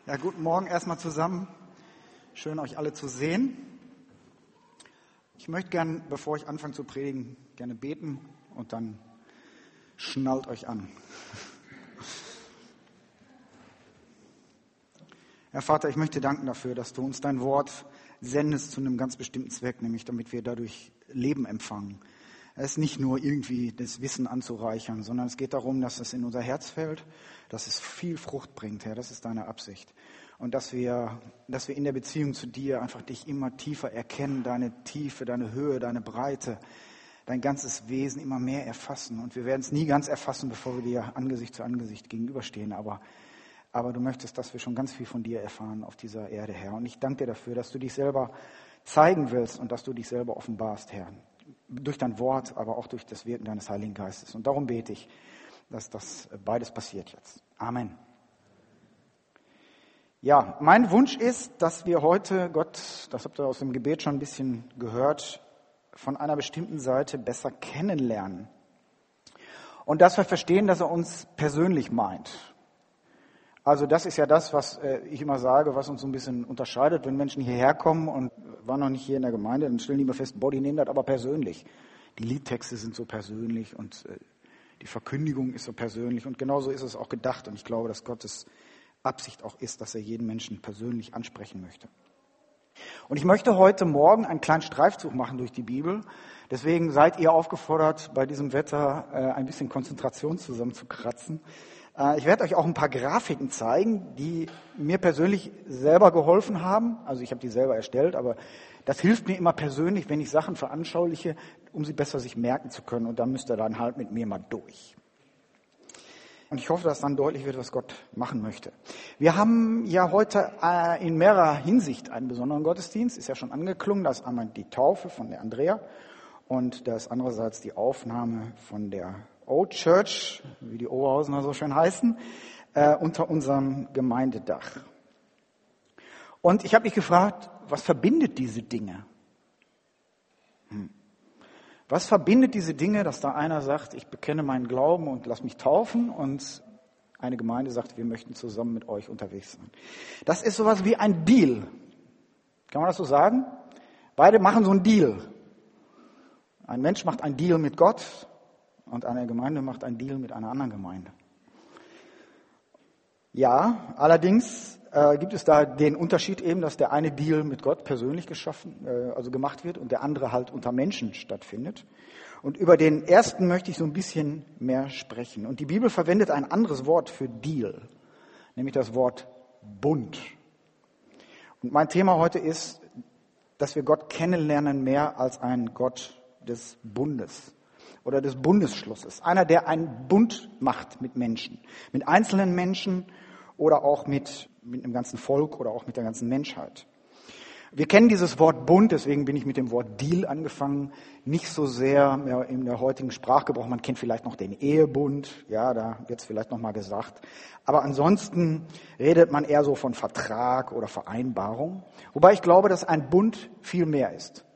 Ja, guten Morgen erstmal zusammen. Schön, euch alle zu sehen. Ich möchte gern, bevor ich anfange zu predigen, gerne beten und dann schnallt euch an. Herr Vater, ich möchte danken dafür, dass du uns dein Wort sendest zu einem ganz bestimmten Zweck, nämlich damit wir dadurch Leben empfangen. Es ist nicht nur irgendwie das Wissen anzureichern, sondern es geht darum, dass es in unser Herz fällt, dass es viel Frucht bringt, Herr. Das ist deine Absicht. Und dass wir in der Beziehung zu dir einfach dich immer tiefer erkennen, deine Tiefe, deine Höhe, deine Breite, dein ganzes Wesen immer mehr erfassen. Und wir werden es nie ganz erfassen, bevor wir dir Angesicht zu Angesicht gegenüberstehen. Aber du möchtest, dass wir schon ganz viel von dir erfahren auf dieser Erde, Herr. Und ich danke dir dafür, dass du dich selber zeigen willst und dass du dich selber offenbarst, Herr. Durch dein Wort, aber auch durch das Wirken deines Heiligen Geistes. Und darum bete ich, dass das beides passiert jetzt. Amen. Ja, mein Wunsch ist, dass wir heute Gott, das habt ihr aus dem Gebet schon ein bisschen gehört, von einer bestimmten Seite besser kennenlernen. Und dass wir verstehen, dass er uns persönlich meint. Also das ist ja das, was ich immer sage, was uns so ein bisschen unterscheidet. Wenn Menschen hierher kommen und waren noch nicht hier in der Gemeinde, dann stellen die immer fest, die nehmen das aber persönlich. Die Liedtexte sind so persönlich und die Verkündigung ist so persönlich. Und genauso ist es auch gedacht. Und ich glaube, dass Gottes Absicht auch ist, dass er jeden Menschen persönlich ansprechen möchte. Und ich möchte heute Morgen einen kleinen Streifzug machen durch die Bibel. Deswegen seid ihr aufgefordert, bei diesem Wetter ein bisschen Konzentration zusammenzukratzen. Ich werde euch auch ein paar Grafiken zeigen, die mir persönlich selber geholfen haben. Also ich habe die selber erstellt, aber das hilft mir immer persönlich, wenn ich Sachen veranschauliche, um sie besser sich merken zu können. Und dann müsst ihr dann halt mit mir mal durch. Und ich hoffe, dass dann deutlich wird, was Gott machen möchte. Wir haben ja heute in mehrerer Hinsicht einen besonderen Gottesdienst. Ist ja schon angeklungen. Da ist einmal die Taufe von der Andrea und da ist andererseits die Aufnahme von der Old Church, wie die Oberhausener so schön heißen, unter unserem Gemeindedach. Und ich habe mich gefragt, was verbindet diese Dinge? Was verbindet diese Dinge, dass da einer sagt, ich bekenne meinen Glauben und lass mich taufen, und eine Gemeinde sagt, wir möchten zusammen mit euch unterwegs sein? Das ist sowas wie ein Deal. Kann man das so sagen? Beide machen so einen Deal. Ein Mensch macht einen Deal mit Gott und eine Gemeinde macht einen Deal mit einer anderen Gemeinde. Ja, allerdings gibt es da den Unterschied eben, dass der eine Deal mit Gott persönlich gemacht wird und der andere halt unter Menschen stattfindet. Und über den ersten möchte ich so ein bisschen mehr sprechen. Und die Bibel verwendet ein anderes Wort für Deal, nämlich das Wort Bund. Und mein Thema heute ist, dass wir Gott kennenlernen mehr als ein Gott des Bundes oder des Bundesschlusses. Einer, der einen Bund macht mit Menschen, mit einzelnen Menschen oder auch mit einem ganzen Volk oder auch mit der ganzen Menschheit. Wir kennen dieses Wort Bund, deswegen bin ich mit dem Wort Deal angefangen, nicht so sehr mehr in der heutigen Sprachgebrauch. Man kennt vielleicht noch den Ehebund, ja, da wird es vielleicht nochmal gesagt. Aber ansonsten redet man eher so von Vertrag oder Vereinbarung. Wobei ich glaube, dass ein Bund viel mehr ist.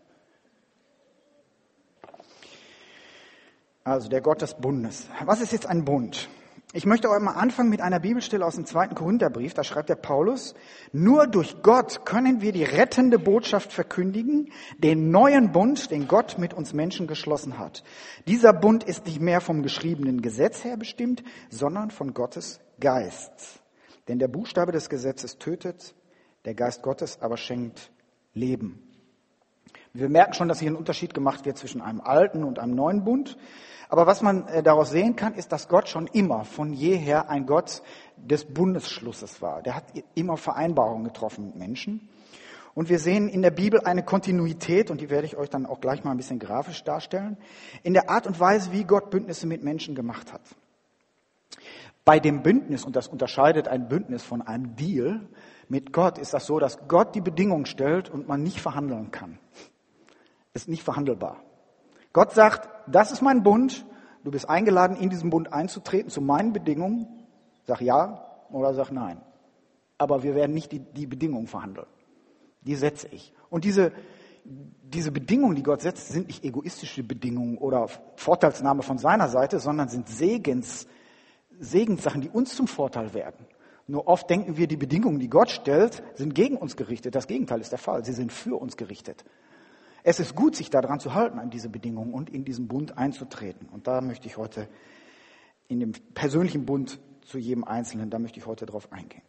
Also der Gott des Bundes. Was ist jetzt ein Bund? Ich möchte euch mal anfangen mit einer Bibelstelle aus dem 2. Korintherbrief. Da schreibt der Paulus: Nur durch Gott können wir die rettende Botschaft verkündigen, den neuen Bund, den Gott mit uns Menschen geschlossen hat. Dieser Bund ist nicht mehr vom geschriebenen Gesetz her bestimmt, sondern von Gottes Geist. Denn der Buchstabe des Gesetzes tötet, der Geist Gottes aber schenkt Leben. Wir merken schon, dass hier ein Unterschied gemacht wird zwischen einem alten und einem neuen Bund. Aber was man daraus sehen kann, ist, dass Gott schon immer, von jeher, ein Gott des Bundesschlusses war. Der hat immer Vereinbarungen getroffen mit Menschen. Und wir sehen in der Bibel eine Kontinuität, und die werde ich euch dann auch gleich mal ein bisschen grafisch darstellen, in der Art und Weise, wie Gott Bündnisse mit Menschen gemacht hat. Bei dem Bündnis, und das unterscheidet ein Bündnis von einem Deal mit Gott, ist das so, dass Gott die Bedingungen stellt und man nicht verhandeln kann. Ist nicht verhandelbar. Gott sagt, das ist mein Bund, du bist eingeladen, in diesen Bund einzutreten, zu meinen Bedingungen. Sag ja oder sag nein. Aber wir werden nicht die Bedingungen verhandeln. Die setze ich. Und diese Bedingungen, die Gott setzt, sind nicht egoistische Bedingungen oder Vorteilsnahme von seiner Seite, sondern sind Segenssachen, die uns zum Vorteil werden. Nur oft denken wir, die Bedingungen, die Gott stellt, sind gegen uns gerichtet. Das Gegenteil ist der Fall. Sie sind für uns gerichtet. Es ist gut, sich daran zu halten, an diese Bedingungen und in diesen Bund einzutreten. Und da möchte ich heute in dem persönlichen Bund zu jedem Einzelnen, da möchte ich heute drauf eingehen.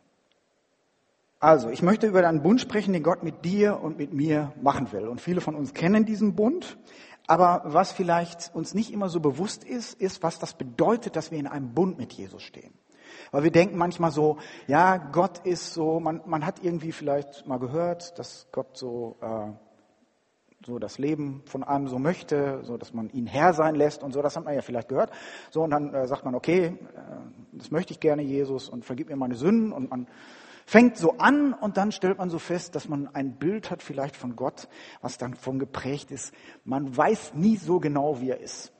Also, ich möchte über einen Bund sprechen, den Gott mit dir und mit mir machen will. Und viele von uns kennen diesen Bund. Aber was vielleicht uns nicht immer so bewusst ist, was das bedeutet, dass wir in einem Bund mit Jesus stehen. Weil wir denken manchmal so, ja, Gott ist so, man hat irgendwie vielleicht mal gehört, dass Gott so das Leben von einem so möchte, so dass man ihn Herr sein lässt und so, das hat man ja vielleicht gehört. So, und dann sagt man, okay, das möchte ich gerne, Jesus, und vergib mir meine Sünden, und man fängt so an und dann stellt man so fest, dass man ein Bild hat vielleicht von Gott, was dann von geprägt ist. Man weiß nie so genau, wie er ist.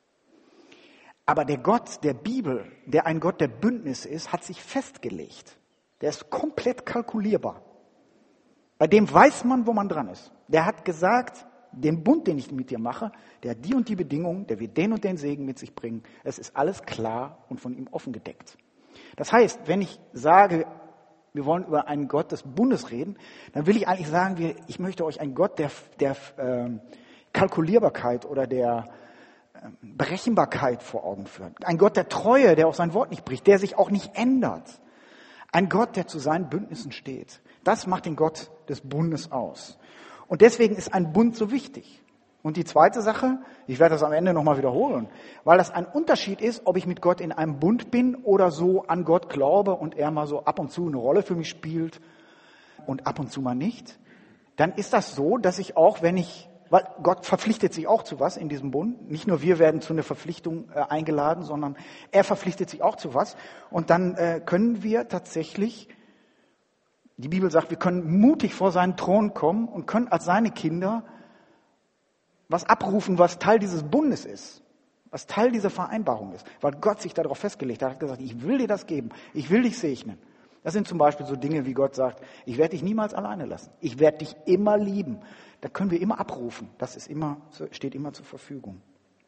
Aber der Gott der Bibel, der ein Gott der Bündnisse ist, hat sich festgelegt. Der ist komplett kalkulierbar. Bei dem weiß man, wo man dran ist. Der hat gesagt, den Bund, den ich mit dir mache, der hat die und die Bedingungen, der wird den und den Segen mit sich bringen. Es ist alles klar und von ihm offen gedeckt. Das heißt, wenn ich sage, wir wollen über einen Gott des Bundes reden, dann will ich eigentlich sagen, ich möchte euch einen Gott der Kalkulierbarkeit oder der Berechenbarkeit vor Augen führen. Ein Gott der Treue, der auch sein Wort nicht bricht, der sich auch nicht ändert. Ein Gott, der zu seinen Bündnissen steht. Das macht den Gott des Bundes aus. Und deswegen ist ein Bund so wichtig. Und die zweite Sache, ich werde das am Ende nochmal wiederholen, weil das ein Unterschied ist, ob ich mit Gott in einem Bund bin oder so an Gott glaube und er mal so ab und zu eine Rolle für mich spielt und ab und zu mal nicht, dann ist das so, dass ich auch, weil Gott verpflichtet sich auch zu was in diesem Bund, nicht nur wir werden zu einer Verpflichtung eingeladen, sondern er verpflichtet sich auch zu was, und dann können wir tatsächlich, die Bibel sagt, wir können mutig vor seinen Thron kommen und können als seine Kinder was abrufen, was Teil dieses Bundes ist, was Teil dieser Vereinbarung ist, weil Gott sich darauf festgelegt hat, hat gesagt, ich will dir das geben, ich will dich segnen. Das sind zum Beispiel so Dinge, wie Gott sagt, ich werde dich niemals alleine lassen, ich werde dich immer lieben. Da können wir immer abrufen, das steht immer zur Verfügung.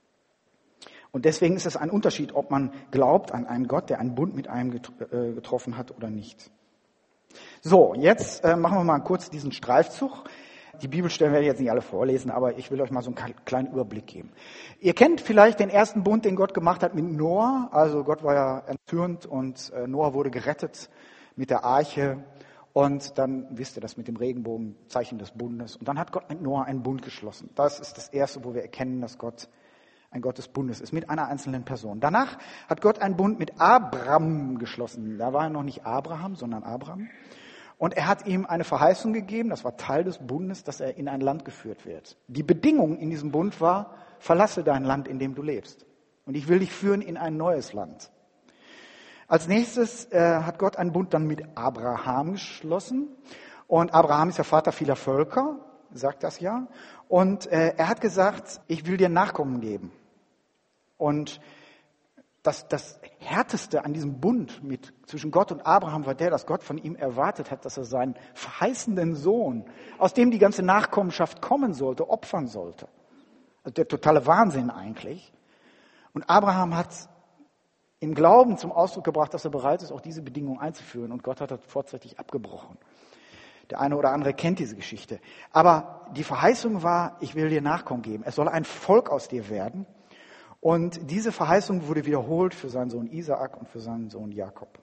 Und deswegen ist es ein Unterschied, ob man glaubt an einen Gott, der einen Bund mit einem getroffen hat oder nicht. So, jetzt machen wir mal kurz diesen Streifzug. Die Bibelstellen werde ich jetzt nicht alle vorlesen, aber ich will euch mal so einen kleinen Überblick geben. Ihr kennt vielleicht den ersten Bund, den Gott gemacht hat mit Noah. Also Gott war ja enttürmt und Noah wurde gerettet mit der Arche. Und dann wisst ihr das mit dem Regenbogen, Zeichen des Bundes. Und dann hat Gott mit Noah einen Bund geschlossen. Das ist das Erste, wo wir erkennen, dass Gott ein Gott des Bundes ist, mit einer einzelnen Person. Danach hat Gott einen Bund mit Abram geschlossen. Da war er noch nicht Abraham, sondern Abram. Und er hat ihm eine Verheißung gegeben, das war Teil des Bundes, dass er in ein Land geführt wird. Die Bedingung in diesem Bund war, verlasse dein Land, in dem du lebst. Und ich will dich führen in ein neues Land. Als nächstes hat Gott einen Bund dann mit Abraham geschlossen. Und Abraham ist der Vater vieler Völker, sagt das ja. Und er hat gesagt, ich will dir Nachkommen geben. Und das Härteste an diesem Bund zwischen Gott und Abraham war dass Gott von ihm erwartet hat, dass er seinen verheißenden Sohn, aus dem die ganze Nachkommenschaft kommen sollte, opfern sollte. Also der totale Wahnsinn eigentlich. Und Abraham hat im Glauben zum Ausdruck gebracht, dass er bereit ist, auch diese Bedingungen einzuführen. Und Gott hat das vorzeitig abgebrochen. Der eine oder andere kennt diese Geschichte. Aber die Verheißung war, ich will dir Nachkommen geben. Es soll ein Volk aus dir werden. Und diese Verheißung wurde wiederholt für seinen Sohn Isaak und für seinen Sohn Jakob.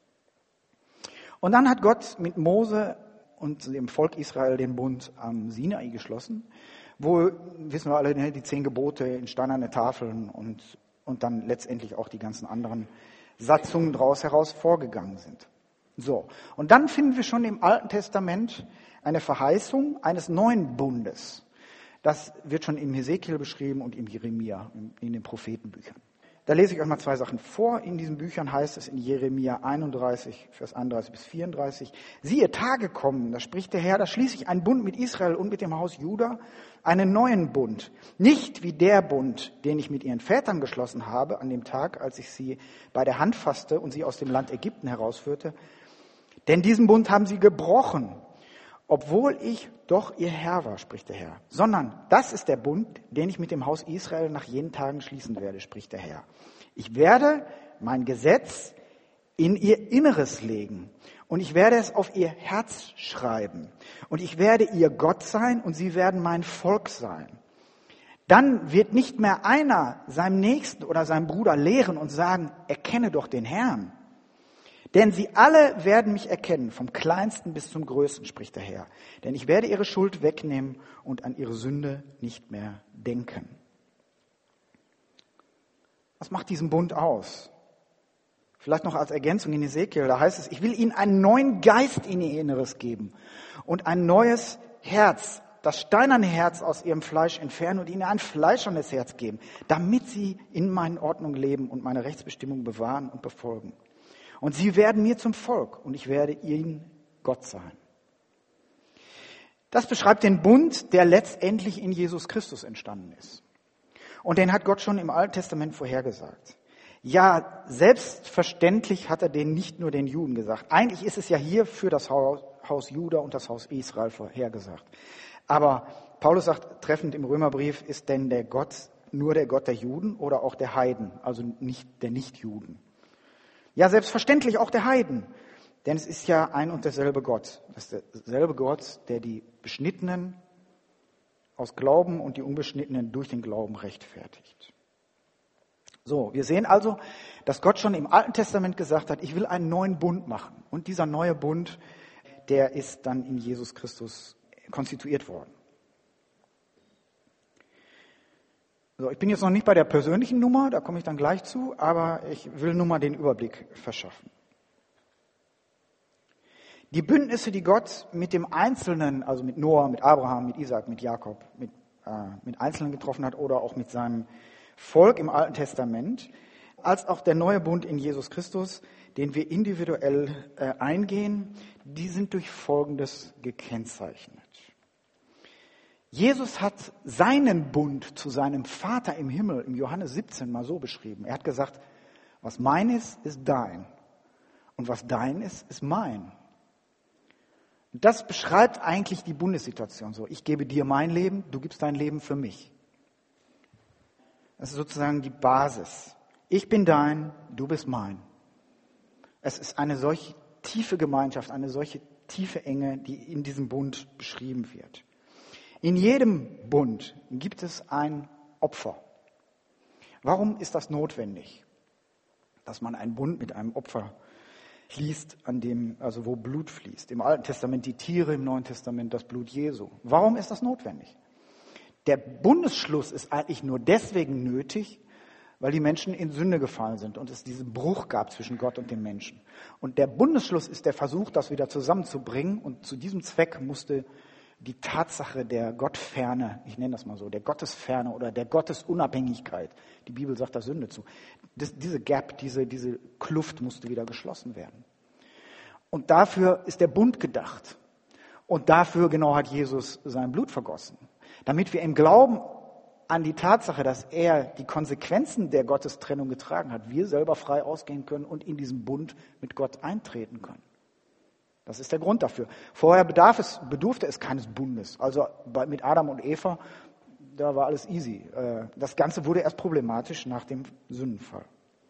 Und dann hat Gott mit Mose und dem Volk Israel den Bund am Sinai geschlossen, wo, wissen wir alle, die 10 Gebote in steinerne Tafeln und dann letztendlich auch die ganzen anderen Satzungen daraus heraus vorgegangen sind. So, und dann finden wir schon im Alten Testament eine Verheißung eines neuen Bundes. Das wird schon im Hesekiel beschrieben und im Jeremia, in den Prophetenbüchern. Da lese ich euch mal 2 Sachen vor. In diesen Büchern heißt es in Jeremia 31, Vers 31 bis 34, siehe, Tage kommen, da spricht der Herr, da schließe ich einen Bund mit Israel und mit dem Haus Juda, einen neuen Bund. Nicht wie der Bund, den ich mit ihren Vätern geschlossen habe, an dem Tag, als ich sie bei der Hand fasste und sie aus dem Land Ägypten herausführte. Denn diesen Bund haben sie gebrochen, obwohl ich doch ihr Herr war, spricht der Herr. Sondern das ist der Bund, den ich mit dem Haus Israel nach jenen Tagen schließen werde, spricht der Herr. Ich werde mein Gesetz in ihr Inneres legen. Und ich werde es auf ihr Herz schreiben. Und ich werde ihr Gott sein und sie werden mein Volk sein. Dann wird nicht mehr einer seinem Nächsten oder seinem Bruder lehren und sagen, erkenne doch den Herrn. Denn sie alle werden mich erkennen, vom Kleinsten bis zum Größten, spricht der Herr. Denn ich werde ihre Schuld wegnehmen und an ihre Sünde nicht mehr denken. Was macht diesen Bund aus? Vielleicht noch als Ergänzung in Ezekiel, da heißt es, ich will ihnen einen neuen Geist in ihr Inneres geben und ein neues Herz, das steinerne Herz aus ihrem Fleisch entfernen und ihnen ein fleischernes Herz geben, damit sie in meinen Ordnungen leben und meine Rechtsbestimmungen bewahren und befolgen. Und sie werden mir zum Volk und ich werde ihnen Gott sein. Das beschreibt den Bund, der letztendlich in Jesus Christus entstanden ist. Und den hat Gott schon im Alten Testament vorhergesagt. Ja, selbstverständlich hat er den nicht nur den Juden gesagt. Eigentlich ist es ja hier für das Haus Juda und das Haus Israel vorhergesagt. Aber Paulus sagt treffend im Römerbrief, ist denn der Gott nur der Gott der Juden oder auch der Heiden, also nicht der Nichtjuden? Ja, selbstverständlich auch der Heiden, denn es ist ja ein und derselbe Gott. Das ist derselbe Gott, der die Beschnittenen aus Glauben und die Unbeschnittenen durch den Glauben rechtfertigt. So, wir sehen also, dass Gott schon im Alten Testament gesagt hat, ich will einen neuen Bund machen. Und dieser neue Bund, der ist dann in Jesus Christus konstituiert worden. So, ich bin jetzt noch nicht bei der persönlichen Nummer, da komme ich dann gleich zu, aber ich will nur mal den Überblick verschaffen. Die Bündnisse, die Gott mit dem Einzelnen, also mit Noah, mit Abraham, mit Isaak, mit Jakob, mit Einzelnen getroffen hat oder auch mit seinem Volk im Alten Testament, als auch der neue Bund in Jesus Christus, den wir individuell eingehen, die sind durch Folgendes gekennzeichnet. Jesus hat seinen Bund zu seinem Vater im Himmel im Johannes 17 mal so beschrieben. Er hat gesagt, was mein ist dein. Und was dein ist mein. Und das beschreibt eigentlich die Bundessituation so. Ich gebe dir mein Leben, du gibst dein Leben für mich. Das ist sozusagen die Basis. Ich bin dein, du bist mein. Es ist eine solche tiefe Gemeinschaft, eine solche tiefe Enge, die in diesem Bund beschrieben wird. In jedem Bund gibt es ein Opfer. Warum ist das notwendig, dass man einen Bund mit einem Opfer fließt, also wo Blut fließt? Im Alten Testament die Tiere, im Neuen Testament das Blut Jesu. Warum ist das notwendig? Der Bundesschluss ist eigentlich nur deswegen nötig, weil die Menschen in Sünde gefallen sind und es diesen Bruch gab zwischen Gott und den Menschen. Und der Bundesschluss ist der Versuch, das wieder zusammenzubringen. Und zu diesem Zweck musste die Tatsache der Gottferne, ich nenne das mal so, der Gottesferne oder der Gottesunabhängigkeit, die Bibel sagt da Sünde zu, diese Gap, diese Kluft musste wieder geschlossen werden. Und dafür ist der Bund gedacht. Und dafür genau hat Jesus sein Blut vergossen. Damit wir im Glauben an die Tatsache, dass er die Konsequenzen der Gottestrennung getragen hat, wir selber frei ausgehen können und in diesen Bund mit Gott eintreten können. Das ist der Grund dafür. Vorher bedurfte es keines Bundes. Also mit Adam und Eva, da war alles easy. Das Ganze wurde erst problematisch nach dem Sündenfall.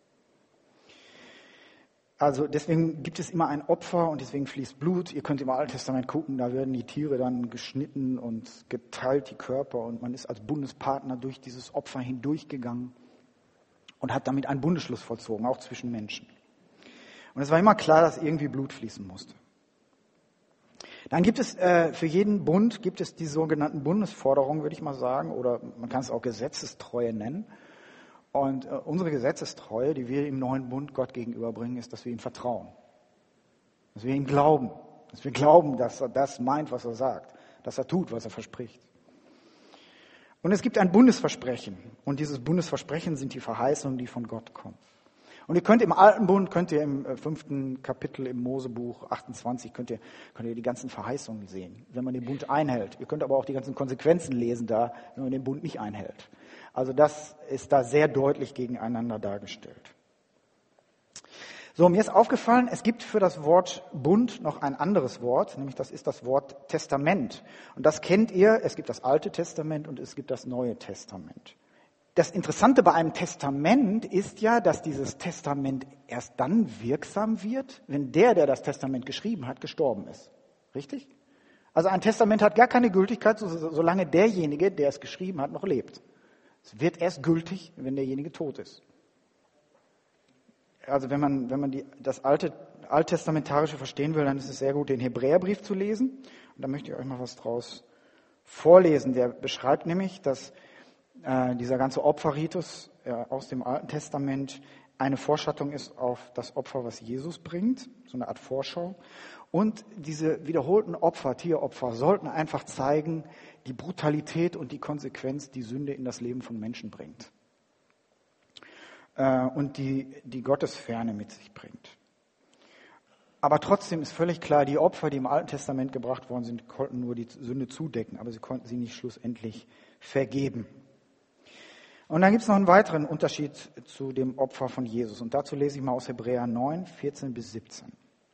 Also deswegen gibt es immer ein Opfer und deswegen fließt Blut. Ihr könnt im Alten Testament gucken, da werden die Tiere dann geschnitten und geteilt, die Körper. Und man ist als Bundespartner durch dieses Opfer hindurchgegangen und hat damit einen Bundesschluss vollzogen, auch zwischen Menschen. Und es war immer klar, dass irgendwie Blut fließen musste. Dann gibt es für jeden Bund gibt es die sogenannten Bundesforderungen, würde ich mal sagen, oder man kann es auch Gesetzestreue nennen. Und unsere Gesetzestreue, die wir im neuen Bund Gott gegenüberbringen, ist, dass wir ihm vertrauen. Dass wir ihm glauben. Dass wir glauben, dass er das meint, was er sagt. Dass er tut, was er verspricht. Und es gibt ein Bundesversprechen. Und dieses Bundesversprechen sind die Verheißungen, die von Gott kommen. Und ihr könnt im Alten Bund, könnt ihr im 5. Kapitel im Mosebuch 28, könnt ihr die ganzen Verheißungen sehen, wenn man den Bund einhält. Ihr könnt aber auch die ganzen Konsequenzen lesen da, wenn man den Bund nicht einhält. Also das ist da sehr deutlich gegeneinander dargestellt. So, mir ist aufgefallen, es gibt für das Wort Bund noch ein anderes Wort, nämlich das ist das Wort Testament. Und das kennt ihr, es gibt das Alte Testament und es gibt das Neue Testament. Das Interessante bei einem Testament ist ja, dass dieses Testament erst dann wirksam wird, wenn der das Testament geschrieben hat, gestorben ist. Richtig? Also ein Testament hat gar keine Gültigkeit, solange derjenige, der es geschrieben hat, noch lebt. Es wird erst gültig, wenn derjenige tot ist. Also wenn man das Alttestamentarische verstehen will, dann ist es sehr gut, den Hebräerbrief zu lesen. Und da möchte ich euch mal was draus vorlesen. Der beschreibt nämlich, dass dieser ganze Opferritus aus dem Alten Testament eine Vorschattung ist auf das Opfer, was Jesus bringt, so eine Art Vorschau. Und diese wiederholten Opfer, Tieropfer, sollten einfach zeigen, die Brutalität und die Konsequenz, die Sünde in das Leben von Menschen bringt. Und die Gottesferne mit sich bringt. Aber trotzdem ist völlig klar, die Opfer, die im Alten Testament gebracht worden sind, konnten nur die Sünde zudecken, aber sie konnten sie nicht schlussendlich vergeben. Und dann gibt es noch einen weiteren Unterschied zu dem Opfer von Jesus. Und dazu lese ich mal aus Hebräer 9, 14 bis 17.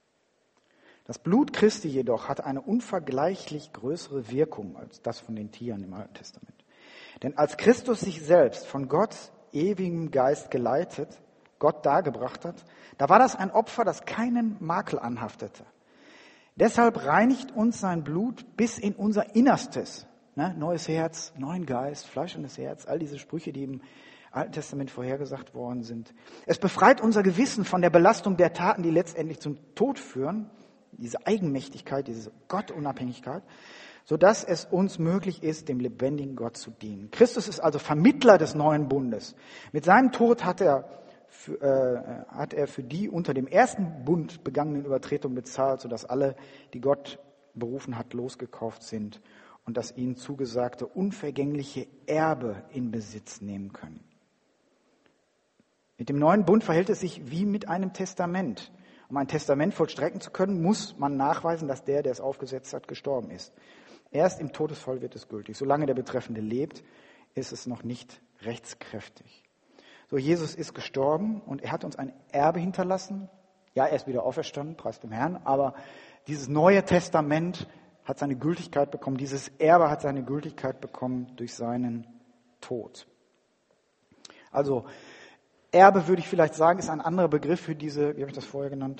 Das Blut Christi jedoch hat eine unvergleichlich größere Wirkung als das von den Tieren im Alten Testament. Denn als Christus sich selbst von Gott ewigem Geist geleitet, Gott dargebracht hat, da war das ein Opfer, das keinen Makel anhaftete. Deshalb reinigt uns sein Blut bis in unser Innerstes. Neues Herz, neuen Geist, fleischendes Herz, all diese Sprüche, die im Alten Testament vorhergesagt worden sind. Es befreit unser Gewissen von der Belastung der Taten, die letztendlich zum Tod führen, diese Eigenmächtigkeit, diese Gottunabhängigkeit, sodass es uns möglich ist, dem lebendigen Gott zu dienen. Christus ist also Vermittler des neuen Bundes. Mit seinem Tod hat er für die unter dem ersten Bund begangenen Übertretungen bezahlt, sodass alle, die Gott berufen hat, losgekauft sind und das ihnen zugesagte unvergängliche Erbe in Besitz nehmen können. Mit dem neuen Bund verhält es sich wie mit einem Testament. Um ein Testament vollstrecken zu können, muss man nachweisen, dass der es aufgesetzt hat, gestorben ist. Erst im Todesfall wird es gültig. Solange der Betreffende lebt, ist es noch nicht rechtskräftig. So, Jesus ist gestorben und er hat uns ein Erbe hinterlassen. Ja, er ist wieder auferstanden, preis dem Herrn, aber dieses neue Testament hat seine Gültigkeit bekommen, dieses Erbe hat seine Gültigkeit bekommen durch seinen Tod. Also Erbe, würde ich vielleicht sagen, ist ein anderer Begriff für diese, wie habe ich das vorher genannt,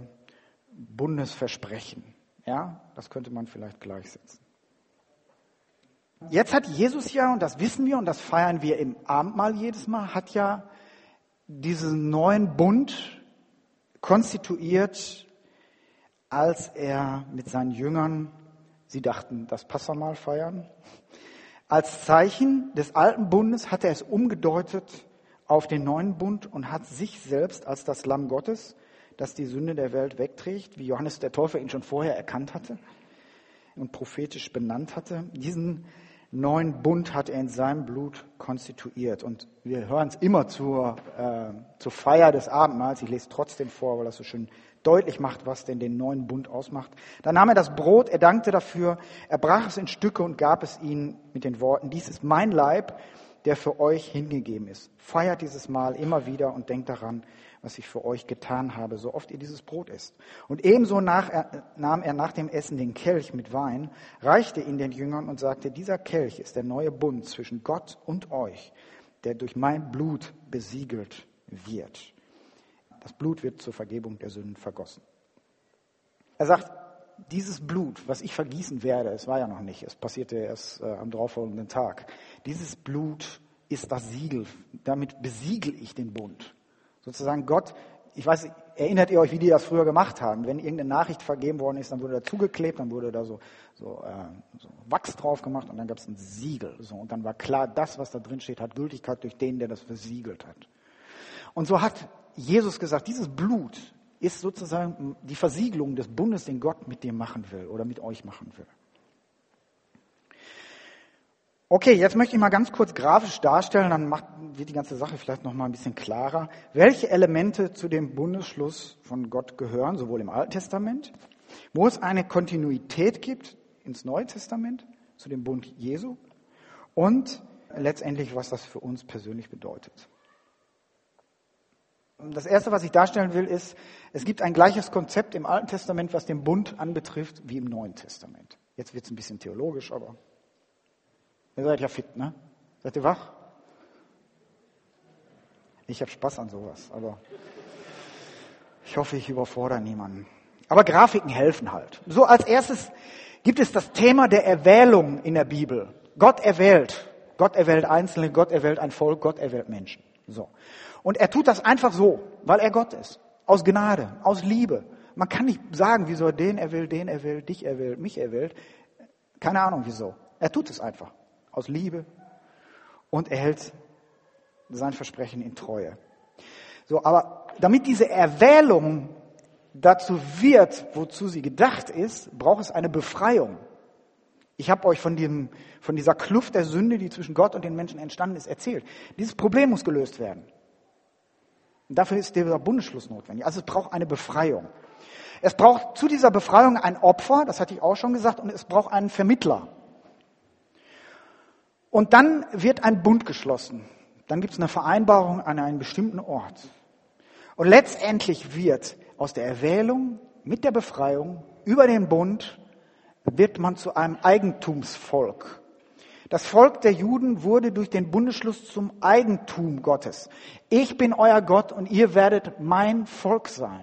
Bundesversprechen. Ja, das könnte man vielleicht gleichsetzen. Jetzt hat Jesus ja, und das wissen wir und das feiern wir im Abendmahl jedes Mal, hat ja diesen neuen Bund konstituiert, als er mit seinen Jüngern, sie dachten, das Passamal feiern. Als Zeichen des alten Bundes hat er es umgedeutet auf den neuen Bund und hat sich selbst als das Lamm Gottes, das die Sünde der Welt wegträgt, wie Johannes der Täufer ihn schon vorher erkannt hatte und prophetisch benannt hatte. Diesen neuen Bund hat er in seinem Blut konstituiert. Und wir hören es immer zur Feier des Abendmahls. Ich lese trotzdem vor, weil das so schön deutlich macht, was denn den neuen Bund ausmacht. Dann nahm er das Brot, er dankte dafür, er brach es in Stücke und gab es ihnen mit den Worten: Dies ist mein Leib, der für euch hingegeben ist. Feiert dieses Mahl immer wieder und denkt daran, was ich für euch getan habe, so oft ihr dieses Brot isst. Und ebenso nahm er nach dem Essen den Kelch mit Wein, reichte ihn den Jüngern und sagte: Dieser Kelch ist der neue Bund zwischen Gott und euch, der durch mein Blut besiegelt wird. Das Blut wird zur Vergebung der Sünden vergossen. Er sagt, dieses Blut, was ich vergießen werde, es war ja noch nicht, es passierte erst am darauffolgenden Tag. Dieses Blut ist das Siegel, damit besiegel ich den Bund. Sozusagen Gott, ich weiß, erinnert ihr euch, wie die das früher gemacht haben? Wenn irgendeine Nachricht vergeben worden ist, dann wurde da zugeklebt, dann wurde da so Wachs drauf gemacht und dann gab es ein Siegel. So, und dann war klar, das, was da drin steht, hat Gültigkeit durch den, der das versiegelt hat. Und so hat Jesus gesagt, dieses Blut ist sozusagen die Versiegelung des Bundes, den Gott mit dir machen will oder mit euch machen will. Okay, jetzt möchte ich mal ganz kurz grafisch darstellen, dann wird die ganze Sache vielleicht noch mal ein bisschen klarer, welche Elemente zu dem Bundesschluss von Gott gehören, sowohl im Alten Testament, wo es eine Kontinuität gibt ins Neue Testament, zu dem Bund Jesu, und letztendlich, was das für uns persönlich bedeutet. Das Erste, was ich darstellen will, ist, es gibt ein gleiches Konzept im Alten Testament, was den Bund anbetrifft, wie im Neuen Testament. Jetzt wird es ein bisschen theologisch, aber ihr seid ja fit, ne? Seid ihr wach? Ich habe Spaß an sowas, aber ich hoffe, ich überfordere niemanden. Aber Grafiken helfen halt. So, als erstes gibt es das Thema der Erwählung in der Bibel. Gott erwählt. Gott erwählt Einzelne, Gott erwählt ein Volk, Gott erwählt Menschen. So. Und er tut das einfach so, weil er Gott ist. Aus Gnade, aus Liebe. Man kann nicht sagen, wieso er den erwählt, dich erwählt, mich erwählt. Keine Ahnung wieso. Er tut es einfach. Aus Liebe. Und er hält sein Versprechen in Treue. So, aber damit diese Erwählung dazu wird, wozu sie gedacht ist, braucht es eine Befreiung. Ich habe euch von dieser Kluft der Sünde, die zwischen Gott und den Menschen entstanden ist, erzählt. Dieses Problem muss gelöst werden. Und dafür ist dieser Bundesschluss notwendig. Also es braucht eine Befreiung. Es braucht zu dieser Befreiung ein Opfer, das hatte ich auch schon gesagt, und es braucht einen Vermittler. Und dann wird ein Bund geschlossen. Dann gibt es eine Vereinbarung an einem bestimmten Ort. Und letztendlich wird aus der Erwählung mit der Befreiung über den Bund wird man zu einem Eigentumsvolk. Das Volk der Juden wurde durch den Bundesschluss zum Eigentum Gottes. Ich bin euer Gott und ihr werdet mein Volk sein.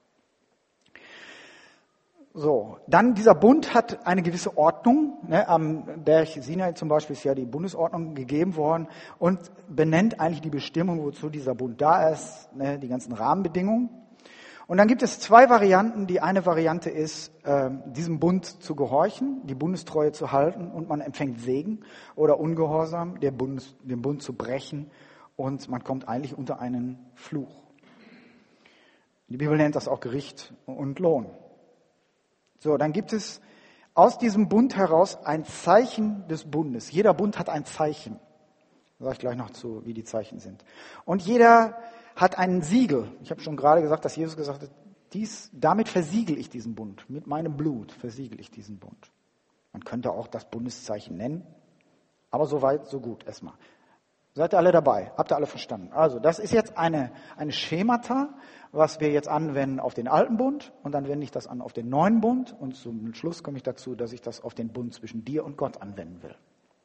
So, dann dieser Bund hat eine gewisse Ordnung. Am Berg Sinai zum Beispiel ist ja die Bundesordnung gegeben worden und benennt eigentlich die Bestimmung, wozu dieser Bund da ist, die ganzen Rahmenbedingungen. Und dann gibt es zwei Varianten. Die eine Variante ist, diesem Bund zu gehorchen, die Bundestreue zu halten und man empfängt Segen, oder Ungehorsam, den Bund zu brechen und man kommt eigentlich unter einen Fluch. Die Bibel nennt das auch Gericht und Lohn. So, dann gibt es aus diesem Bund heraus ein Zeichen des Bundes. Jeder Bund hat ein Zeichen. Da sage ich gleich noch zu, wie die Zeichen sind. Und jeder hat ein Siegel. Ich habe schon gerade gesagt, dass Jesus gesagt hat, damit versiegel ich diesen Bund. Mit meinem Blut versiegel ich diesen Bund. Man könnte auch das Bundeszeichen nennen. Aber so weit, so gut erstmal. Seid ihr alle dabei? Habt ihr alle verstanden? Also, das ist jetzt eine Schemata, was wir jetzt anwenden auf den alten Bund. Und dann wende ich das an auf den neuen Bund. Und zum Schluss komme ich dazu, dass ich das auf den Bund zwischen dir und Gott anwenden will.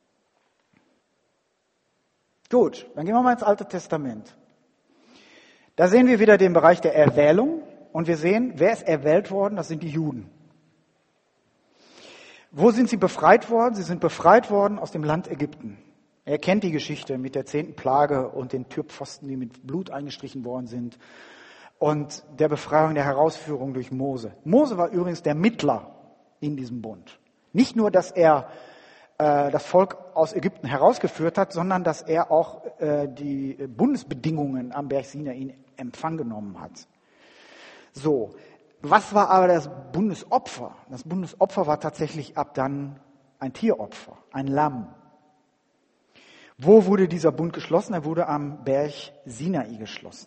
Gut, dann gehen wir mal ins Alte Testament. Da sehen wir wieder den Bereich der Erwählung. Und wir sehen, wer ist erwählt worden? Das sind die Juden. Wo sind sie befreit worden? Sie sind befreit worden aus dem Land Ägypten. Er kennt die Geschichte mit der 10. Plage und den Türpfosten, die mit Blut eingestrichen worden sind. Und der Befreiung, der Herausführung durch Mose. Mose war übrigens der Mittler in diesem Bund. Nicht nur, dass er das Volk aus Ägypten herausgeführt hat, sondern dass er auch die Bundesbedingungen am Berg Sinai in Empfang genommen hat. So, was war aber das Bundesopfer? Das Bundesopfer war tatsächlich ab dann ein Tieropfer, ein Lamm. Wo wurde dieser Bund geschlossen? Er wurde am Berg Sinai geschlossen.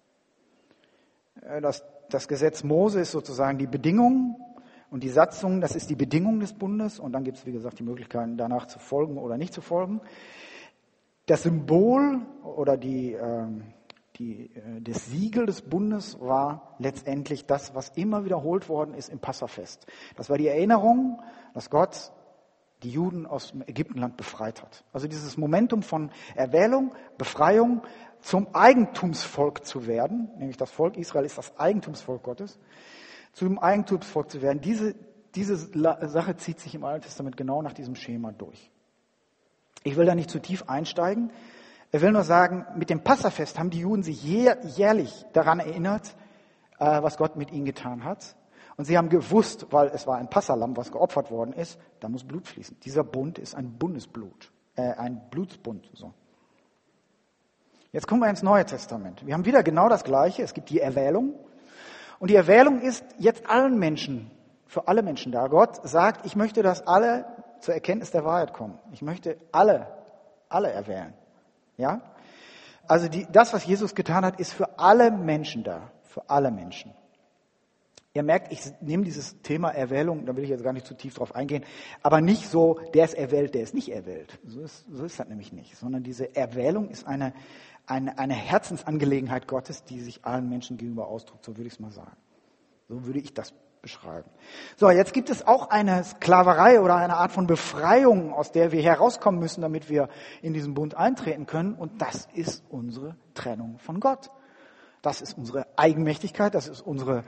Das Gesetz Mose ist sozusagen die Bedingung und die Satzung, das ist die Bedingung des Bundes. Und dann gibt es, wie gesagt, die Möglichkeiten, danach zu folgen oder nicht zu folgen. Das Symbol oder das Siegel des Bundes war letztendlich das, was immer wiederholt worden ist im Passafest. Das war die Erinnerung, dass Gott die Juden aus dem Ägyptenland befreit hat. Also dieses Momentum von Erwählung, Befreiung, zum Eigentumsvolk zu werden, nämlich das Volk Israel ist das Eigentumsvolk Gottes, zum Eigentumsvolk zu werden, diese Sache zieht sich im Alten Testament genau nach diesem Schema durch. Ich will da nicht zu tief einsteigen. Ich will nur sagen, mit dem Passafest haben die Juden sich jährlich daran erinnert, was Gott mit ihnen getan hat. Und sie haben gewusst, weil es war ein Passalamm, was geopfert worden ist, da muss Blut fließen. Dieser Bund ist ein Bundesblut, ein Blutsbund. So. Jetzt kommen wir ins Neue Testament. Wir haben wieder genau das Gleiche. Es gibt die Erwählung. Und die Erwählung ist jetzt allen Menschen, für alle Menschen da. Gott sagt, ich möchte, dass alle zur Erkenntnis der Wahrheit kommen. Ich möchte alle erwählen. Ja? Also das, was Jesus getan hat, ist für alle Menschen da. Für alle Menschen. Ihr merkt, ich nehme dieses Thema Erwählung, da will ich jetzt gar nicht zu tief drauf eingehen, aber nicht so, der ist erwählt, der ist nicht erwählt. So ist das nämlich nicht. Sondern diese Erwählung ist eine Herzensangelegenheit Gottes, die sich allen Menschen gegenüber ausdrückt. So würde ich es mal sagen. So würde ich das beschreiben. So, jetzt gibt es auch eine Sklaverei oder eine Art von Befreiung, aus der wir herauskommen müssen, damit wir in diesen Bund eintreten können. Und das ist unsere Trennung von Gott. Das ist unsere Eigenmächtigkeit, das ist unsere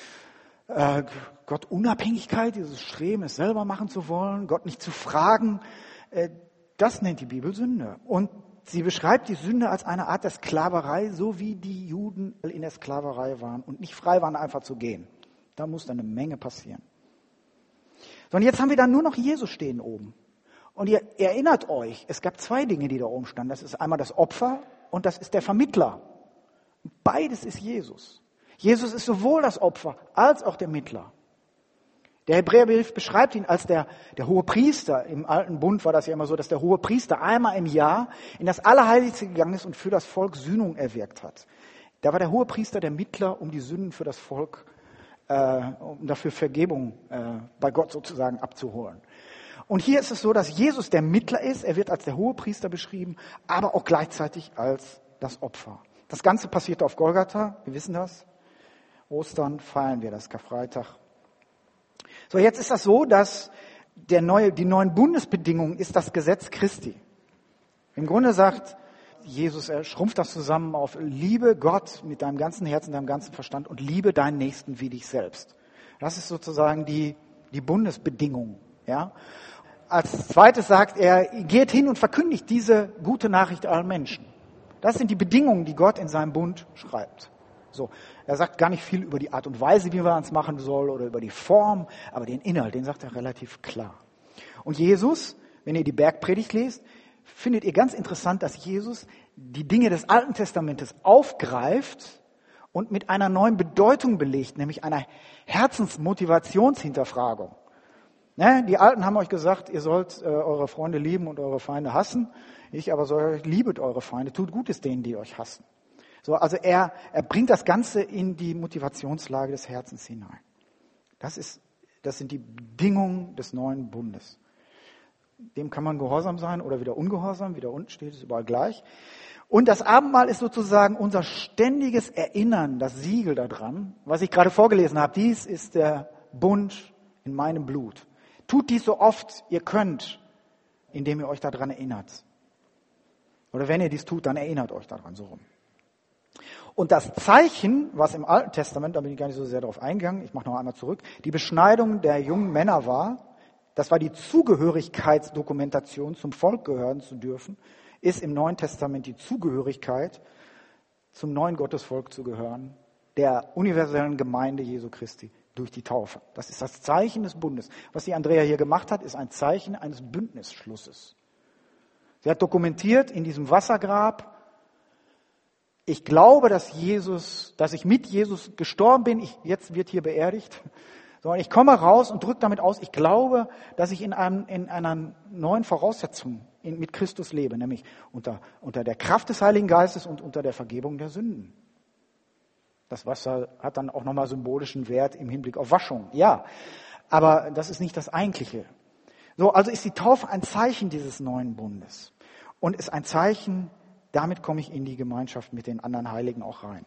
Gottunabhängigkeit, dieses Streben, es selber machen zu wollen, Gott nicht zu fragen. Das nennt die Bibel Sünde. Und sie beschreibt die Sünde als eine Art der Sklaverei, so wie die Juden in der Sklaverei waren und nicht frei waren, einfach zu gehen. Da muss dann eine Menge passieren. So, und jetzt haben wir dann nur noch Jesus stehen oben. Und ihr erinnert euch, es gab 2 Dinge, die da oben standen. Das ist einmal das Opfer und das ist der Vermittler. Beides ist Jesus. Jesus ist sowohl das Opfer als auch der Mittler. Der Hebräerbrief beschreibt ihn als der hohe Priester. Im alten Bund war das ja immer so, dass der hohe Priester einmal im Jahr in das Allerheiligste gegangen ist und für das Volk Sühnung erwirkt hat. Da war der hohe Priester der Mittler, um die Sünden für das Volk, um dafür Vergebung bei Gott sozusagen abzuholen. Und hier ist es so, dass Jesus der Mittler ist. Er wird als der hohe Priester beschrieben, aber auch gleichzeitig als das Opfer. Das Ganze passierte auf Golgatha, wir wissen das. Ostern feiern wir das, Karfreitag. So, jetzt ist das so, dass die neuen Bundesbedingungen ist das Gesetz Christi. Im Grunde sagt Jesus, er schrumpft das zusammen auf liebe Gott mit deinem ganzen Herzen, deinem ganzen Verstand und liebe deinen Nächsten wie dich selbst. Das ist sozusagen die Bundesbedingung. Ja? Als zweites sagt er, geht hin und verkündigt diese gute Nachricht allen Menschen. Das sind die Bedingungen, die Gott in seinem Bund schreibt. So, er sagt gar nicht viel über die Art und Weise, wie man es machen soll oder über die Form, aber den Inhalt, den sagt er relativ klar. Und Jesus, wenn ihr die Bergpredigt lest, findet ihr ganz interessant, dass Jesus die Dinge des Alten Testamentes aufgreift und mit einer neuen Bedeutung belegt, nämlich einer Herzensmotivationshinterfragung. Ne, die Alten haben euch gesagt, ihr sollt eure Freunde lieben und eure Feinde hassen. Ich aber sage euch, liebet eure Feinde, tut Gutes denen, die euch hassen. So, also er bringt das Ganze in die Motivationslage des Herzens hinein. Das sind die Bedingungen des neuen Bundes. Dem kann man gehorsam sein oder wieder ungehorsam, wie da unten steht, ist überall gleich. Und das Abendmahl ist sozusagen unser ständiges Erinnern, das Siegel daran, was ich gerade vorgelesen habe. Dies ist der Bund in meinem Blut. Tut dies so oft ihr könnt, indem ihr euch daran erinnert. Oder wenn ihr dies tut, dann erinnert euch daran, so rum. Und das Zeichen, was im Alten Testament, da bin ich gar nicht so sehr darauf eingegangen, ich mache noch einmal zurück, die Beschneidung der jungen Männer war, das war die Zugehörigkeitsdokumentation, zum Volk gehören zu dürfen, ist im Neuen Testament die Zugehörigkeit, zum neuen Gottesvolk zu gehören, der universellen Gemeinde Jesu Christi durch die Taufe. Das ist das Zeichen des Bundes. Was die Andrea hier gemacht hat, ist ein Zeichen eines Bündnisschlusses. Sie hat dokumentiert in diesem Wassergrab, ich glaube, dass ich mit Jesus gestorben bin, jetzt wird hier beerdigt, sondern ich komme raus und drücke damit aus, ich glaube, dass ich in einer neuen Voraussetzung mit Christus lebe, nämlich unter der Kraft des Heiligen Geistes und unter der Vergebung der Sünden. Das Wasser hat dann auch nochmal symbolischen Wert im Hinblick auf Waschung, ja, aber das ist nicht das Eigentliche. So, also ist die Taufe ein Zeichen dieses neuen Bundes und ist ein Zeichen, damit komme ich in die Gemeinschaft mit den anderen Heiligen auch rein.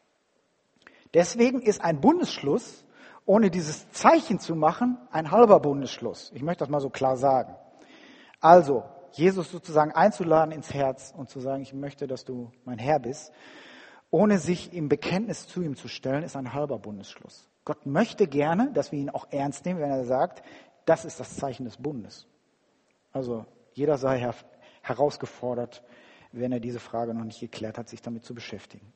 Deswegen ist ein Bundesschluss, ohne dieses Zeichen zu machen, ein halber Bundesschluss. Ich möchte das mal so klar sagen. Also, Jesus sozusagen einzuladen ins Herz und zu sagen, ich möchte, dass du mein Herr bist, ohne sich im Bekenntnis zu ihm zu stellen, ist ein halber Bundesschluss. Gott möchte gerne, dass wir ihn auch ernst nehmen, wenn er sagt, das ist das Zeichen des Bundes. Also, jeder sei herausgefordert, wenn er diese Frage noch nicht geklärt hat, sich damit zu beschäftigen.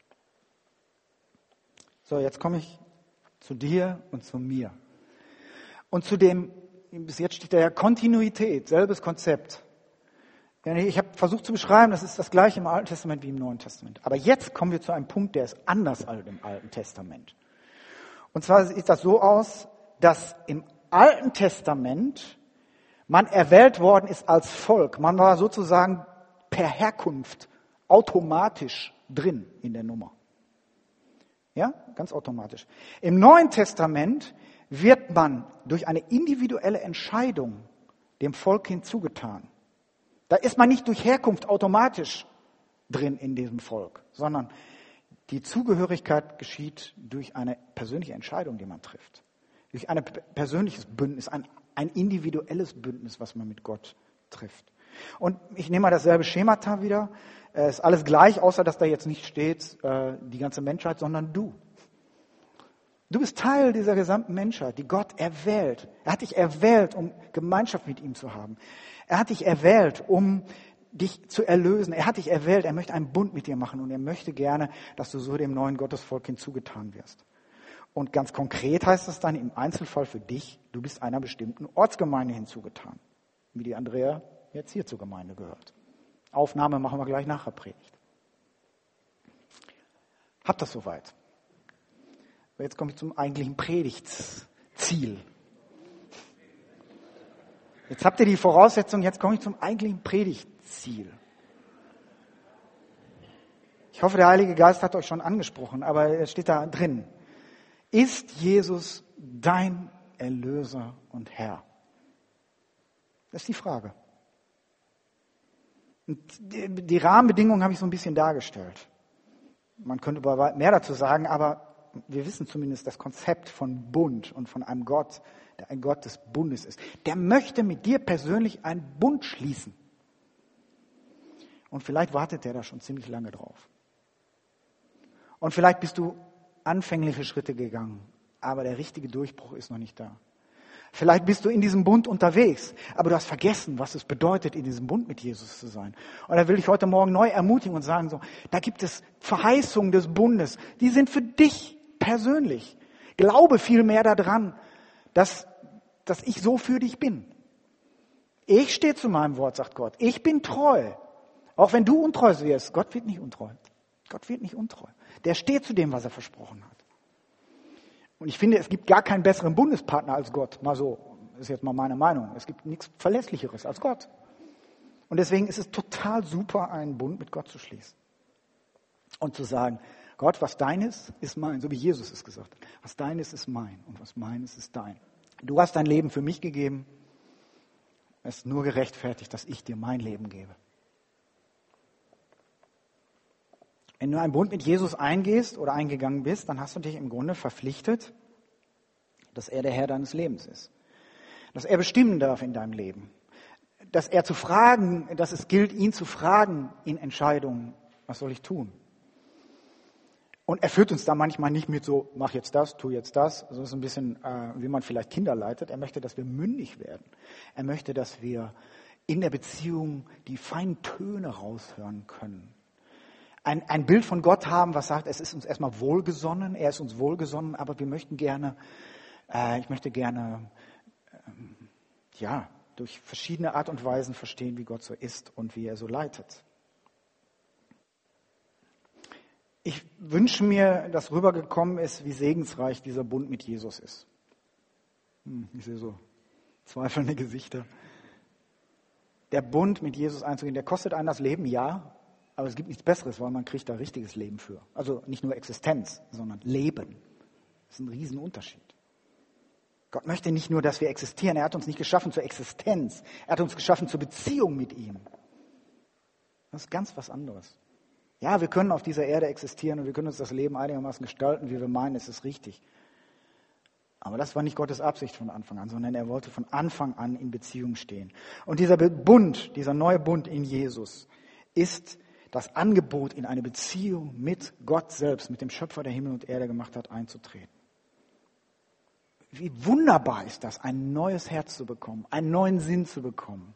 So, jetzt komme ich zu dir und zu mir. Und zu dem, bis jetzt steht da ja Kontinuität, selbes Konzept. Ich habe versucht zu beschreiben, das ist das gleiche im Alten Testament wie im Neuen Testament. Aber jetzt kommen wir zu einem Punkt, der ist anders als im Alten Testament. Und zwar sieht das so aus, dass im Alten Testament man erwählt worden ist als Volk. Man war sozusagen per Herkunft automatisch drin in der Nummer. Ja, ganz automatisch. Im Neuen Testament wird man durch eine individuelle Entscheidung dem Volk hinzugetan. Da ist man nicht durch Herkunft automatisch drin in diesem Volk, sondern die Zugehörigkeit geschieht durch eine persönliche Entscheidung, die man trifft. Durch ein persönliches Bündnis, ein individuelles Bündnis, was man mit Gott trifft. Und ich nehme mal dasselbe Schemata wieder. Es ist alles gleich, außer dass da jetzt nicht steht, die ganze Menschheit, sondern du. Du bist Teil dieser gesamten Menschheit, die Gott erwählt. Er hat dich erwählt, um Gemeinschaft mit ihm zu haben. Er hat dich erwählt, um dich zu erlösen. Er hat dich erwählt, er möchte einen Bund mit dir machen und er möchte gerne, dass du so dem neuen Gottesvolk hinzugetan wirst. Und ganz konkret heißt es dann im Einzelfall für dich, du bist einer bestimmten Ortsgemeinde hinzugetan, wie die Andrea jetzt hier zur Gemeinde gehört. Aufnahme machen wir gleich nach der Predigt. Habt das soweit? Jetzt komme ich zum eigentlichen Predigtziel. Jetzt habt ihr die Voraussetzung, jetzt komme ich zum eigentlichen Predigtziel. Ich hoffe, der Heilige Geist hat euch schon angesprochen, aber es steht da drin. Ist Jesus dein Erlöser und Herr? Das ist die Frage. Und die Rahmenbedingungen habe ich so ein bisschen dargestellt. Man könnte über mehr dazu sagen, aber wir wissen zumindest das Konzept von Bund und von einem Gott, der ein Gott des Bundes ist. Der möchte mit dir persönlich einen Bund schließen. Und vielleicht wartet der da schon ziemlich lange drauf. Und vielleicht bist du anfängliche Schritte gegangen, aber der richtige Durchbruch ist noch nicht da. Vielleicht bist du in diesem Bund unterwegs, aber du hast vergessen, was es bedeutet, in diesem Bund mit Jesus zu sein. Und da will ich heute Morgen neu ermutigen und sagen, so, da gibt es Verheißungen des Bundes, die sind für dich persönlich. Glaube vielmehr daran, dass ich so für dich bin. Ich stehe zu meinem Wort, sagt Gott. Ich bin treu. Auch wenn du untreu wirst, Gott wird nicht untreu. Gott wird nicht untreu. Der steht zu dem, was er versprochen hat. Und ich finde, es gibt gar keinen besseren Bundespartner als Gott. Mal so, das ist jetzt mal meine Meinung. Es gibt nichts Verlässlicheres als Gott. Und deswegen ist es total super, einen Bund mit Gott zu schließen. Und zu sagen, Gott, was dein ist mein. So wie Jesus es gesagt hat. Was dein ist mein. Und was mein ist dein. Du hast dein Leben für mich gegeben. Es ist nur gerechtfertigt, dass ich dir mein Leben gebe. Wenn du einen Bund mit Jesus eingehst oder eingegangen bist, dann hast du dich im Grunde verpflichtet, dass er der Herr deines Lebens ist. Dass er bestimmen darf in deinem Leben. Dass es gilt, ihn zu fragen in Entscheidungen, was soll ich tun? Und er führt uns da manchmal nicht mit so, mach jetzt das, tu jetzt das. Also das ist ein bisschen, wie man vielleicht Kinder leitet. Er möchte, dass wir mündig werden. Er möchte, dass wir in der Beziehung die feinen Töne raushören können. Ein Bild von Gott haben, was sagt, es ist uns erstmal wohlgesonnen, er ist uns wohlgesonnen, aber ich möchte gerne, durch verschiedene Art und Weisen verstehen, wie Gott so ist und wie er so leitet. Ich wünsche mir, dass rübergekommen ist, wie segensreich dieser Bund mit Jesus ist. Ich sehe so zweifelnde Gesichter. Der Bund mit Jesus einzugehen, der kostet einen das Leben, ja. Aber es gibt nichts Besseres, weil man kriegt da richtiges Leben für. Also nicht nur Existenz, sondern Leben. Das ist ein Riesenunterschied. Gott möchte nicht nur, dass wir existieren. Er hat uns nicht geschaffen zur Existenz. Er hat uns geschaffen zur Beziehung mit ihm. Das ist ganz was anderes. Ja, wir können auf dieser Erde existieren und wir können uns das Leben einigermaßen gestalten, wie wir meinen, es ist richtig. Aber das war nicht Gottes Absicht von Anfang an, sondern er wollte von Anfang an in Beziehung stehen. Und dieser Bund, dieser neue Bund in Jesus ist das Angebot, in eine Beziehung mit Gott selbst, mit dem Schöpfer, der Himmel und Erde gemacht hat, einzutreten. Wie wunderbar ist das, ein neues Herz zu bekommen, einen neuen Sinn zu bekommen.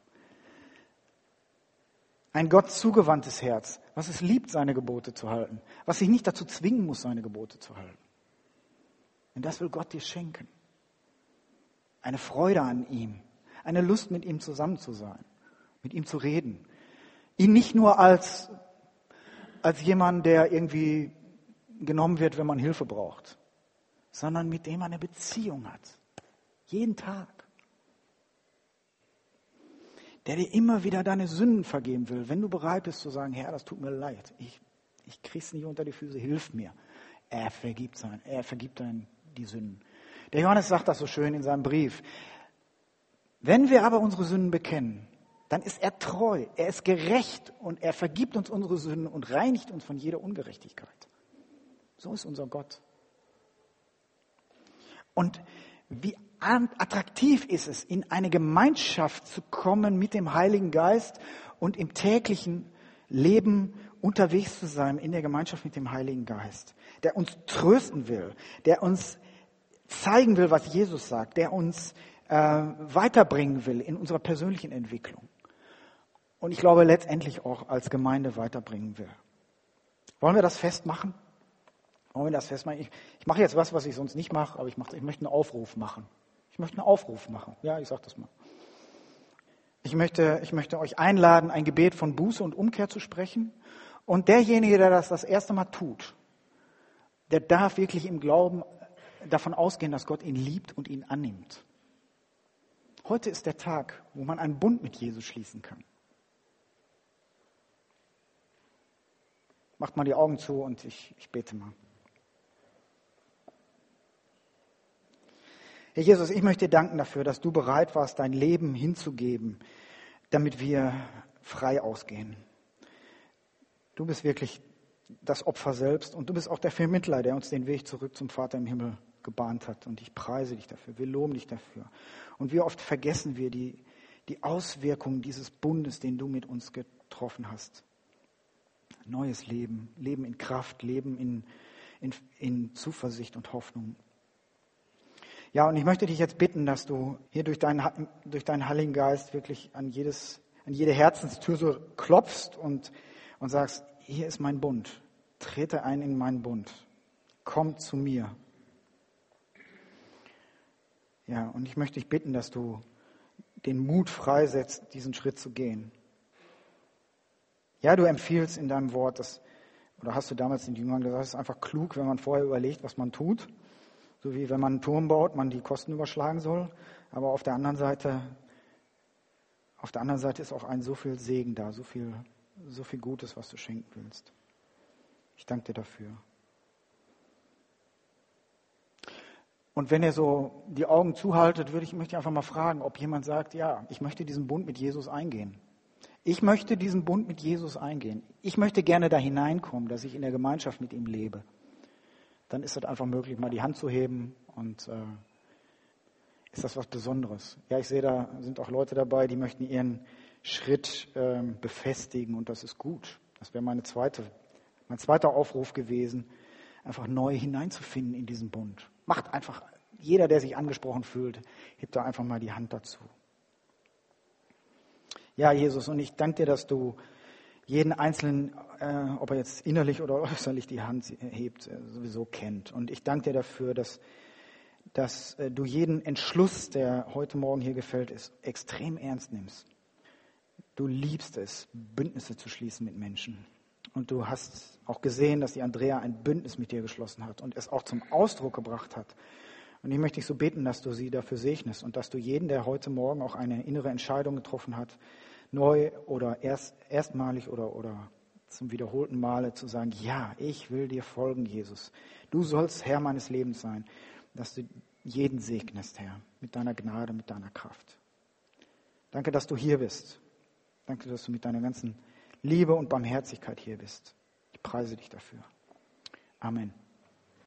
Ein Gott zugewandtes Herz, was es liebt, seine Gebote zu halten, was sich nicht dazu zwingen muss, seine Gebote zu halten. Und das will Gott dir schenken. Eine Freude an ihm, eine Lust, mit ihm zusammen zu sein, mit ihm zu reden. Ihn nicht nur als jemand, der irgendwie genommen wird, wenn man Hilfe braucht, sondern mit dem man eine Beziehung hat. Jeden Tag. Der dir immer wieder deine Sünden vergeben will, wenn du bereit bist zu sagen, Herr, das tut mir leid, ich krieg's nicht unter die Füße, hilf mir. Er vergibt die Sünden. Der Johannes sagt das so schön in seinem Brief. Wenn wir aber unsere Sünden bekennen, dann ist er treu, er ist gerecht und er vergibt uns unsere Sünden und reinigt uns von jeder Ungerechtigkeit. So ist unser Gott. Und wie attraktiv ist es, in eine Gemeinschaft zu kommen mit dem Heiligen Geist und im täglichen Leben unterwegs zu sein in der Gemeinschaft mit dem Heiligen Geist, der uns trösten will, der uns zeigen will, was Jesus sagt, der uns weiterbringen will in unserer persönlichen Entwicklung. Und ich glaube, letztendlich auch als Gemeinde weiterbringen will. Wollen wir das festmachen? Wollen wir das festmachen? Ich mache jetzt was ich sonst nicht mache, aber ich möchte einen Aufruf machen. Ich möchte einen Aufruf machen. Ja, ich sage das mal. Ich möchte euch einladen, ein Gebet von Buße und Umkehr zu sprechen. Und derjenige, der das erste Mal tut, der darf wirklich im Glauben davon ausgehen, dass Gott ihn liebt und ihn annimmt. Heute ist der Tag, wo man einen Bund mit Jesus schließen kann. Macht mal die Augen zu und ich bete mal. Herr Jesus, ich möchte dir danken dafür, dass du bereit warst, dein Leben hinzugeben, damit wir frei ausgehen. Du bist wirklich das Opfer selbst und du bist auch der Vermittler, der uns den Weg zurück zum Vater im Himmel gebahnt hat. Und ich preise dich dafür, wir loben dich dafür. Und wie oft vergessen wir die Auswirkungen dieses Bundes, den du mit uns getroffen hast. Neues Leben, Leben in Kraft, Leben in Zuversicht und Hoffnung. Ja, und ich möchte dich jetzt bitten, dass du hier durch deinen Heiligen Geist wirklich an jede Herzenstür so klopfst und sagst, hier ist mein Bund, trete ein in meinen Bund, komm zu mir. Ja, und ich möchte dich bitten, dass du den Mut freisetzt, diesen Schritt zu gehen. Ja, du empfiehlst in deinem Wort, oder hast du damals den Jüngern gesagt, es ist einfach klug, wenn man vorher überlegt, was man tut. So wie wenn man einen Turm baut, man die Kosten überschlagen soll. Aber auf der anderen Seite ist auch so viel Segen da, so viel Gutes, was du schenken willst. Ich danke dir dafür. Und wenn ihr so die Augen zuhaltet, möchte ich einfach mal fragen, ob jemand sagt, ja, ich möchte diesen Bund mit Jesus eingehen. Ich möchte diesen Bund mit Jesus eingehen. Ich möchte gerne da hineinkommen, dass ich in der Gemeinschaft mit ihm lebe. Dann ist das einfach möglich, mal die Hand zu heben und ist das was Besonderes. Ja, ich sehe, da sind auch Leute dabei, die möchten ihren Schritt befestigen und das ist gut. Das wäre mein zweiter Aufruf gewesen, einfach neu hineinzufinden in diesen Bund. Macht einfach, jeder, der sich angesprochen fühlt, hebt da einfach mal die Hand dazu. Ja, Jesus, und ich danke dir, dass du jeden Einzelnen, ob er jetzt innerlich oder äußerlich die Hand hebt, sowieso kennt. Und ich danke dir dafür, dass du jeden Entschluss, der heute Morgen hier gefällt ist, extrem ernst nimmst. Du liebst es, Bündnisse zu schließen mit Menschen. Und du hast auch gesehen, dass die Andrea ein Bündnis mit dir geschlossen hat und es auch zum Ausdruck gebracht hat. Und ich möchte dich so beten, dass du sie dafür segnest und dass du jeden, der heute Morgen auch eine innere Entscheidung getroffen hat, neu oder erstmalig oder zum wiederholten Male zu sagen, ja, ich will dir folgen, Jesus. Du sollst Herr meines Lebens sein, dass du jeden segnest, Herr, mit deiner Gnade, mit deiner Kraft. Danke, dass du hier bist. Danke, dass du mit deiner ganzen Liebe und Barmherzigkeit hier bist. Ich preise dich dafür. Amen.